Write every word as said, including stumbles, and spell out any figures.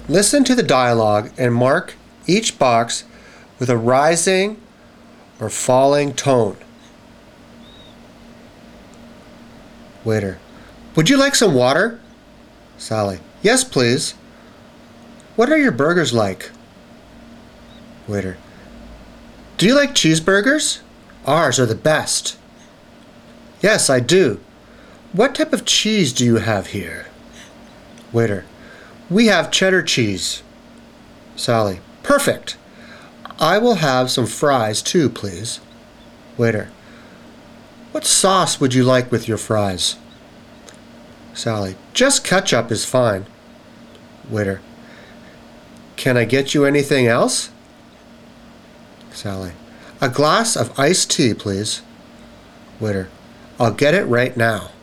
Listen to the dialogue and mark each box with a rising or falling tone. Waiter: would you like some water? Sally: yes, please. What are your burgers like? Waiter: do you like cheeseburgers? Ours are the best. Yes, I do. What type of cheese do you have here? Waiter: we have cheddar cheese. Sally: perfect. I will have some fries too, please. Waiter: what sauce would you like with your fries? Sally: just ketchup is fine. Waiter: can I get you anything else? Sally: a glass of iced tea, please. Waiter: I'll get it right now.